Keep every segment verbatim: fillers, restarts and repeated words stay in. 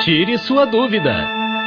Tire sua dúvida.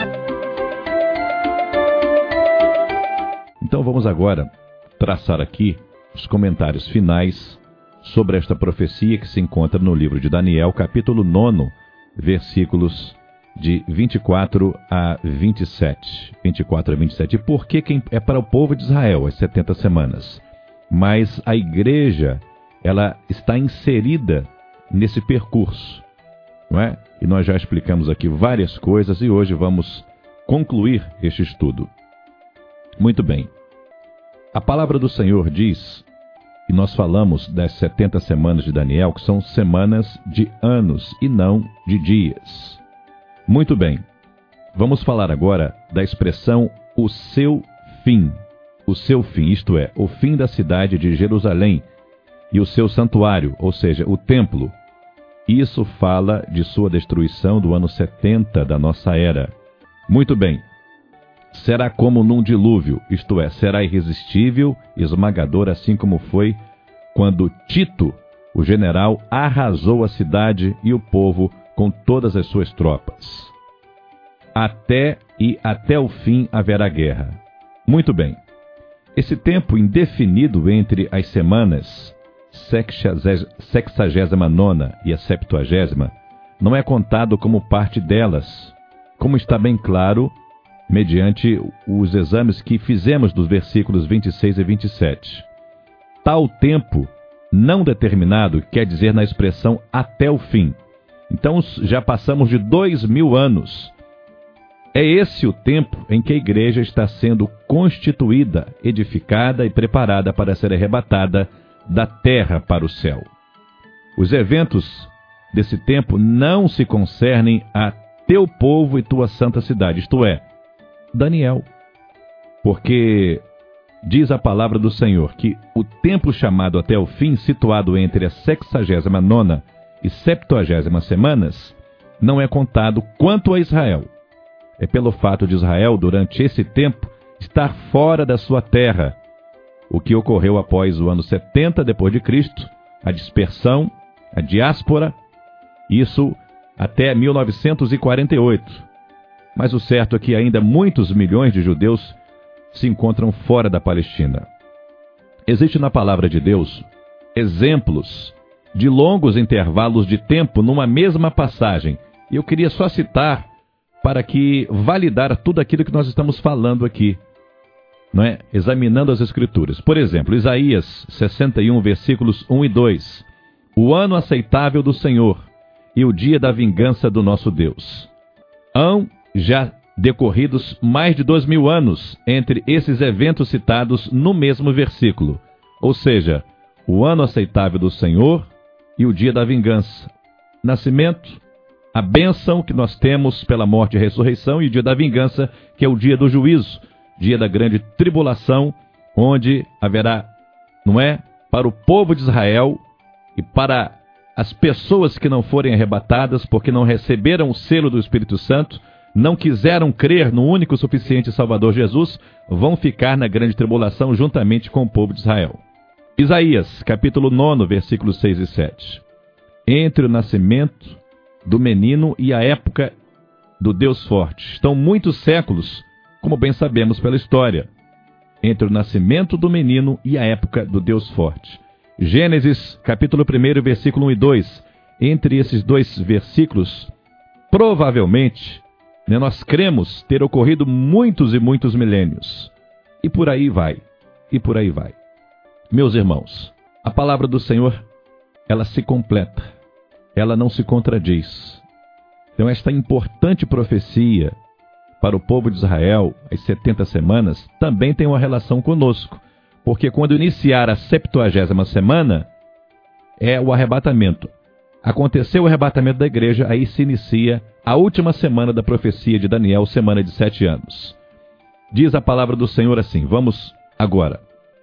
Então vamos agora traçar aqui os comentários finais sobre esta profecia que se encontra no livro de Daniel, capítulo nove, versículos de vinte e quatro a vinte e sete. vinte e quatro a vinte e sete. E por que que é para o povo de Israel as setenta semanas? Mas a igreja, ela está inserida nesse percurso, não é? E nós já explicamos aqui várias coisas e hoje vamos concluir este estudo. Muito bem. A palavra do Senhor diz, e nós falamos das setenta semanas de Daniel, que são semanas de anos e não de dias. Muito bem. Vamos falar agora da expressão o seu fim. O seu fim, isto é, o fim da cidade de Jerusalém e o seu santuário, ou seja, o templo. Isso fala de sua destruição do ano setenta da nossa era. Muito bem. Será como num dilúvio, isto é, será irresistível, esmagador, assim como foi quando Tito, o general, arrasou a cidade e o povo com todas as suas tropas. Até e até o fim haverá guerra. Muito bem. Esse tempo indefinido entre as semanas sexagésima nona e a septuagésima não é contado como parte delas, como está bem claro mediante os exames que fizemos dos versículos vinte e seis e vinte e sete. Tal tempo não determinado quer dizer na expressão até o fim. Então já passamos de dois mil anos. É esse o tempo em que a igreja está sendo constituída, edificada e preparada para ser arrebatada da terra para o céu. Os eventos desse tempo não se concernem a teu povo e tua santa cidade, isto é, Daniel. Porque diz a palavra do Senhor que o tempo chamado até o fim, situado entre a sexagésima nona e septuagésima semanas, não é contado quanto a Israel. É pelo fato de Israel, durante esse tempo, estar fora da sua terra, o que ocorreu após o ano setenta depois de Cristo, a dispersão, a diáspora, isso até mil novecentos e quarenta e oito. Mas o certo é que ainda muitos milhões de judeus se encontram fora da Palestina. Existe na palavra de Deus exemplos de longos intervalos de tempo numa mesma passagem. E eu queria só citar para que validar tudo aquilo que nós estamos falando aqui, não é? Examinando as Escrituras. Por exemplo, Isaías sessenta e um, versículos um e dois. O ano aceitável do Senhor e o dia da vingança do nosso Deus. Hão já decorridos mais de dois mil anos entre esses eventos citados no mesmo versículo. Ou seja, o ano aceitável do Senhor e o dia da vingança. Nascimento, a bênção que nós temos pela morte e ressurreição, e o dia da vingança, que é o dia do juízo, dia da grande tribulação, onde haverá, não é, para o povo de Israel e para as pessoas que não forem arrebatadas porque não receberam o selo do Espírito Santo, não quiseram crer no único e suficiente Salvador Jesus, vão ficar na grande tribulação juntamente com o povo de Israel. Isaías, capítulo nove, versículos seis e sete. Entre o nascimento do menino e a época do Deus forte estão muitos séculos, como bem sabemos pela história. Entre o nascimento do menino e a época do Deus forte. Gênesis, capítulo um, versículo um e dois. Entre esses dois versículos, provavelmente, né, nós cremos ter ocorrido muitos e muitos milênios. E por aí vai. E por aí vai. Meus irmãos, a palavra do Senhor, ela se completa. Ela não se contradiz. Então esta importante profecia para o povo de Israel, as setenta semanas, também tem uma relação conosco. Porque quando iniciar a septuagésima semana, é o arrebatamento. Aconteceu o arrebatamento da igreja, aí se inicia a última semana da profecia de Daniel, semana de sete anos. Diz a palavra do Senhor assim, vamos agora.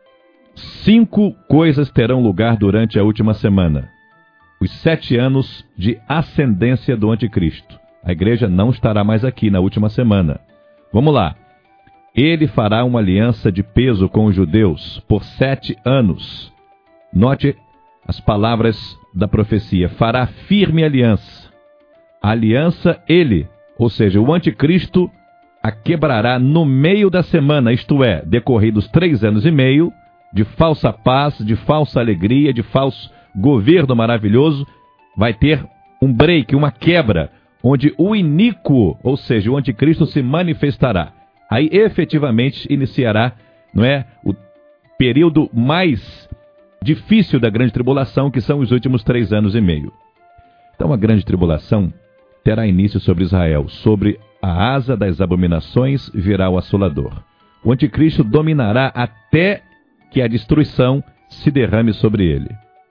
Cinco coisas terão lugar durante a última semana. Os sete anos de ascendência do anticristo. A igreja não estará mais aqui na última semana. Vamos lá. Ele fará uma aliança de peso com os judeus por sete anos. Note as palavras da profecia. Fará firme aliança. A aliança ele Ou seja, o anticristo a quebrará no meio da semana, isto é, decorridos três anos e meio de falsa paz, de falsa alegria, de falso governo maravilhoso, vai ter um break, uma quebra, onde o iníquo, ou seja, o anticristo se manifestará. Aí efetivamente iniciará, não é, o período mais difícil da grande tribulação, que são os últimos três anos e meio. Então a grande tribulação terá início sobre Israel, sobre a asa das abominações virá o assolador. O anticristo dominará até que a destruição se derrame sobre ele.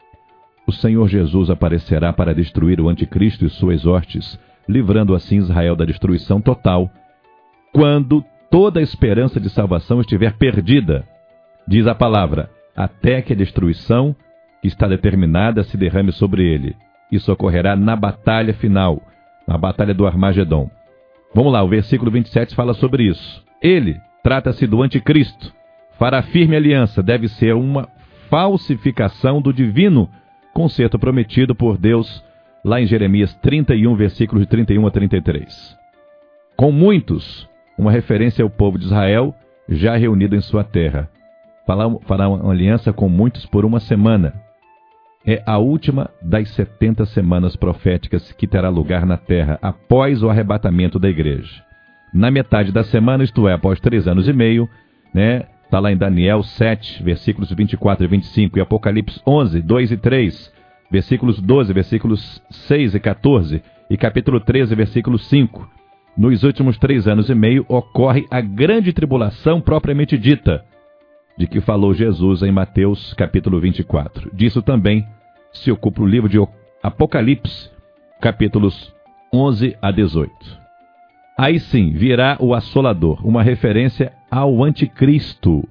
O Senhor Jesus aparecerá para destruir o anticristo e suas hostes, livrando assim Israel da destruição total, quando toda a esperança de salvação estiver perdida. Diz a palavra, até que a destruição que está determinada se derrame sobre ele. Isso ocorrerá na batalha final, na batalha do Armagedon. Vamos lá, o versículo vinte e sete fala sobre isso. Ele, trata-se do anticristo, fará firme aliança, deve ser uma falsificação do divino concerto prometido por Deus lá em Jeremias trinta e um, versículos de trinta e um a trinta e três. Com muitos, uma referência ao povo de Israel já reunido em sua terra. Fará uma aliança com muitos por uma semana. É a última das setenta semanas proféticas que terá lugar na terra após o arrebatamento da igreja. Na metade da semana, isto é, após três anos e meio, né? Está lá em Daniel sete, versículos vinte e quatro e vinte e cinco, e Apocalipse onze, dois e três, versículos doze, versículos seis e quatorze, e capítulo treze, versículo cinco. Nos últimos três anos e meio ocorre a grande tribulação propriamente dita, de que falou Jesus em Mateus capítulo vinte e quatro. Disso também se ocupa o livro de Apocalipse, capítulos onze a dezoito. Aí sim, virá o assolador, uma referência ao anticristo,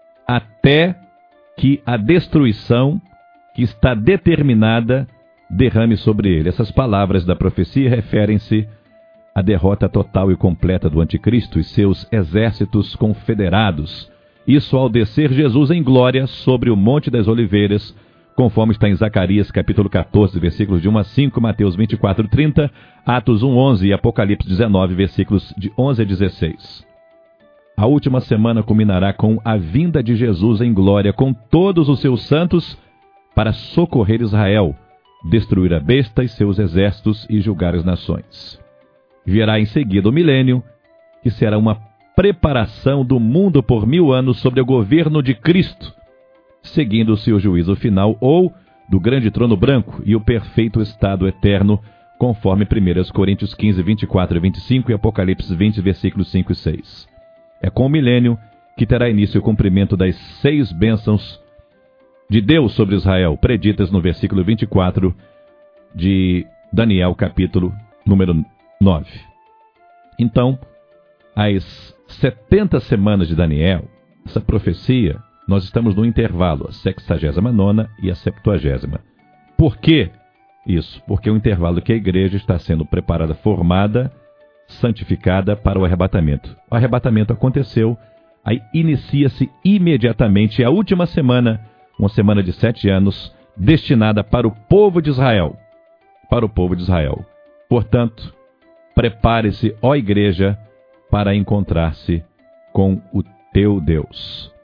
até que a destruição que está determinada derrame sobre ele. Essas palavras da profecia referem-se à derrota total e completa do anticristo e seus exércitos confederados. Isso ao descer Jesus em glória sobre o Monte das Oliveiras, conforme está em Zacarias capítulo quatorze, versículos de um a cinco, Mateus vinte e quatro, trinta, Atos um, onze e Apocalipse dezenove, versículos de onze a dezesseis. A última semana culminará com a vinda de Jesus em glória com todos os seus santos para socorrer Israel, destruir a besta e seus exércitos e julgar as nações. Virá em seguida o milênio, que será uma preparação do mundo por mil anos sobre o governo de Cristo, seguindo-se o juízo final ou do grande trono branco e o perfeito estado eterno, conforme primeira Coríntios quinze, vinte e quatro e vinte e cinco e Apocalipse vinte, versículos cinco e seis. É com o milênio que terá início o cumprimento das seis bênçãos de Deus sobre Israel, preditas no versículo vinte e quatro de Daniel, capítulo número nove. Então, as setenta semanas de Daniel, essa profecia, nós estamos no intervalo, a sexagésima nona e a septuagésima. Por que isso? Porque é o intervalo que a igreja está sendo preparada, formada, santificada para o arrebatamento. O arrebatamento aconteceu, aí inicia-se imediatamente a última semana, uma semana de sete anos, destinada para o povo de Israel. Para o povo de Israel. Portanto, prepare-se, ó igreja, para encontrar-se com o teu Deus.